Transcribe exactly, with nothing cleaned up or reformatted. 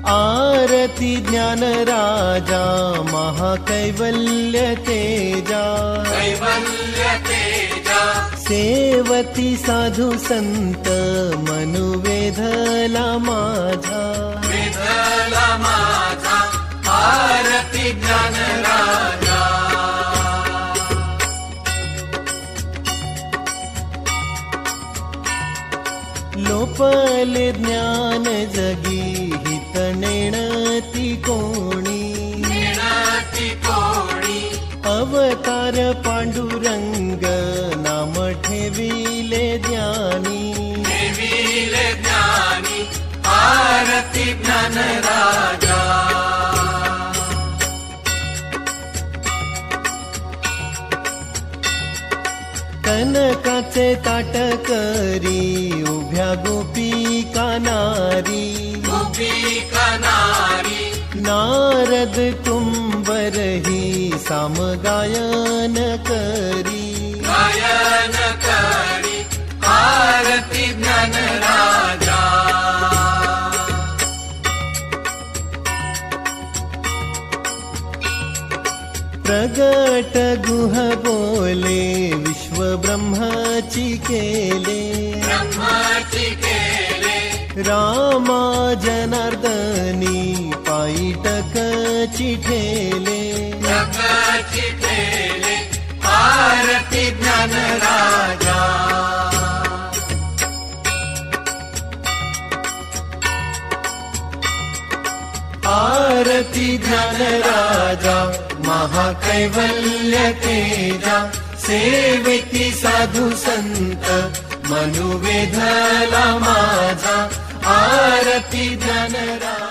आरती ज्ञान राजा महाकैवल्य तेजा कैवल्य तेजा सेवती साधू संत मनुवेधला माझा वेधला माझा आरती ज्ञान राजा लोपले ज्ञान जगी हित नेणती कोणी नेणती कोणी अवतार पांडुरंग नाम ठेविले ज्ञानी देवीले ज्ञानी आरती ज्ञान राजा कनकाचे ताट करी उभ्या गोपिका नारी गोपिका नारी नारद कुंभरही सामगायन करी गायन करी आरती ज्ञान राजा प्रगट गुह बोले विश्व ब्रह्माची केले ब्रह्माची केले रामा जनार्दनी पायीटकची ठेले जगाची ठेले आरती ज्ञान राजा आरती ज्ञान राजा महाकैवल्य तेजा सेविती साधू संत मनुवेधला माझा आरती ज्ञान राजा।